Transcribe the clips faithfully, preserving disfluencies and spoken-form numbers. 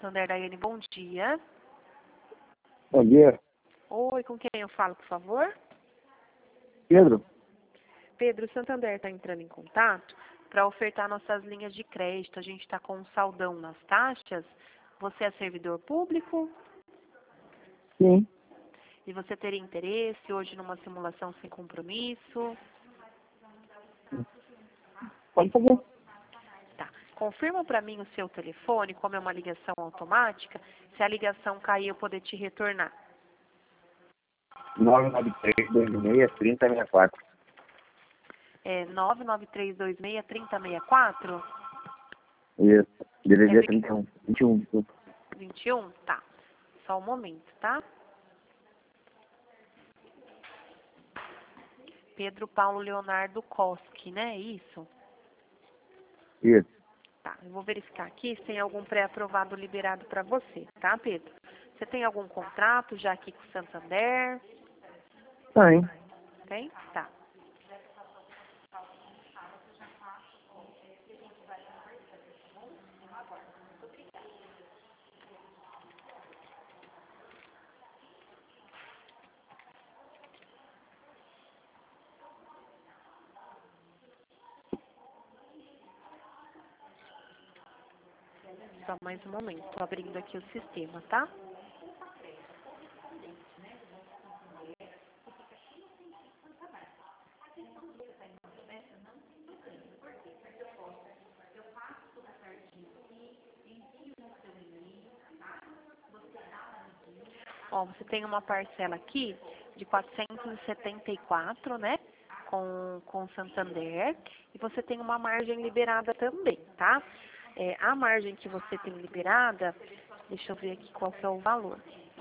Santander, Daiane, bom dia. Bom dia. Oi, com quem eu falo, por favor? Pedro? Pedro, o Santander está entrando em contato para ofertar nossas linhas de crédito. A gente está com um saldão nas taxas. Você é servidor público? Sim. E você teria interesse hoje numa simulação sem compromisso? Pode fazer. Tá. Confirma para mim o seu telefone, como é uma ligação automática, se a ligação cair eu poder te retornar. nove nove três dois seis, três zero seis quatro. É nove nove três dois seis, três zero seis quatro? Isso. D D D Esse trinta e um. vinte e um. vinte e um? Tá. Só um momento, tá? Pedro Paulo Leonardo Koski, né? Isso? Isso. Tá. Eu vou verificar aqui se tem algum pré-aprovado liberado para você, tá, Pedro? Você tem algum contrato já aqui com o Santander? Tem. Tem? Tá. Só mais um momento. Tô abrindo aqui o sistema, tá? Ó, você tem uma parcela aqui de quatrocentos e setenta e quatro, né? Com, com o Santander. E você tem uma margem liberada também, tá? É, a margem que você tem liberada, deixa eu ver aqui qual que é o valor.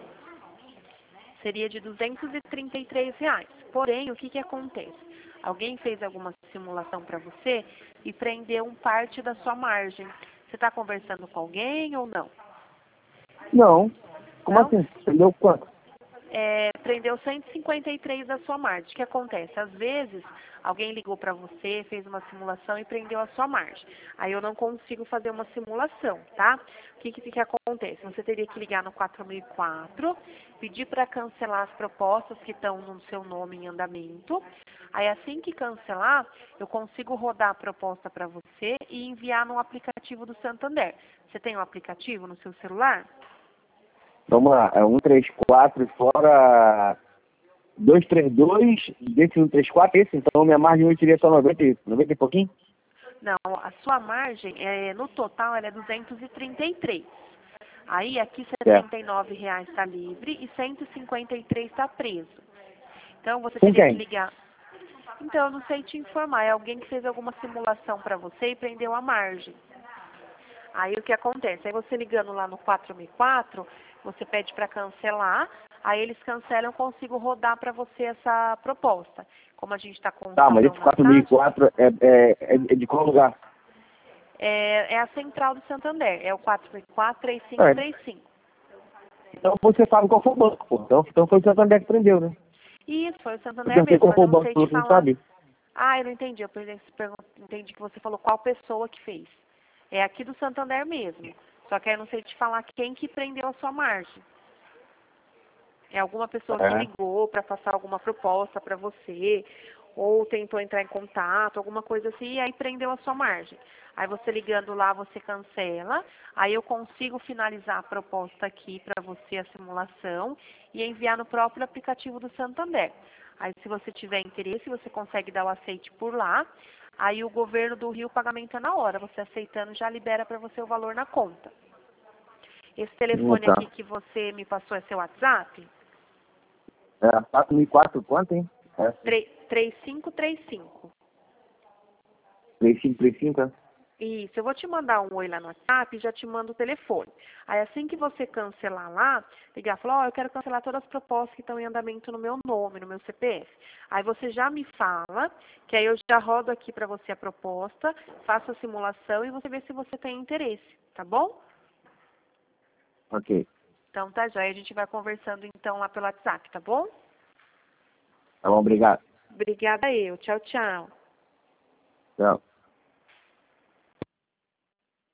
Seria de duzentos e trinta e três reais. Porém, o que que acontece? Alguém fez alguma simulação para você e prendeu um parte da sua margem. Você está conversando com alguém ou não? Não. Como Não? assim? Entendeu quanto? É, prendeu cento e cinquenta e três da sua margem. O que acontece? Às vezes, alguém ligou para você, fez uma simulação e prendeu a sua margem. Aí eu não consigo fazer uma simulação, tá? O que, que, que acontece? Você teria que ligar no quatro mil e quatro, pedir para cancelar as propostas que estão no seu nome em andamento. Aí assim que cancelar, eu consigo rodar a proposta para você e enviar no aplicativo do Santander. Você tem um aplicativo no seu celular? Vamos lá. É um três quatro fora dois três dois, desse um três quatro, esse, então minha margem hoje seria só noventa, noventa e pouquinho? Não, a sua margem, é, no total, ela é duzentos e trinta e três. Aí, aqui, setenta e nove reais está livre e cento e cinquenta e três está preso. Então, você Com teria que quem? ligar. Então, eu não sei te informar. É alguém que fez alguma simulação para você e prendeu a margem. Aí, o que acontece? Aí, você ligando lá no quatro mil e quatro, você pede para cancelar. Aí, eles cancelam, eu consigo rodar para você essa proposta. Como a gente está com um Tá, mas saldão esse na quatro mil e taxa, quatro é, é, é de qual lugar? é, é a central do Santander. É o quatro mil e quatro, três cinco É, três cinco. então você sabe qual foi o banco, pô. Então, então foi o Santander que prendeu, né? Isso, foi o Eu Santander perguntei mesmo, qual mas foi eu o não banco, sei falou te que não falar. sabe. Ah, eu não entendi. Eu pergun- pergun- entendi que você falou qual pessoa que fez. É aqui do Santander mesmo. Só que aí eu não sei te falar quem que prendeu a sua margem. É alguma pessoa que É. ligou para passar alguma proposta para você, ou tentou entrar em contato, alguma coisa assim, e aí prendeu a sua margem. Aí você ligando lá, você cancela, aí eu consigo finalizar a proposta aqui para você, a simulação, e enviar no próprio aplicativo do Santander. Aí se você tiver interesse, você consegue dar o aceite por lá, aí o governo do Rio, o pagamento é na hora, você aceitando já libera para você o valor na conta. Esse Hum, telefone tá. aqui que você me passou é seu WhatsApp? É, quatro mil e quatro, quanto, hein? É, três cinco três cinco. três cinco três cinco, é? Isso, eu vou te mandar um oi lá no WhatsApp e já te mando o telefone. Aí assim que você cancelar lá, ligar e falar, ó, oh, eu quero cancelar todas as propostas que estão em andamento no meu nome, no meu C P F. Aí você já me fala, que aí eu já rodo aqui para você a proposta, faço a simulação e você vê se você tem interesse, tá bom? Ok. Então tá, joia. A gente vai conversando então lá pelo WhatsApp, tá bom? Tá bom, obrigado. Obrigada eu. Tchau, tchau. Tchau.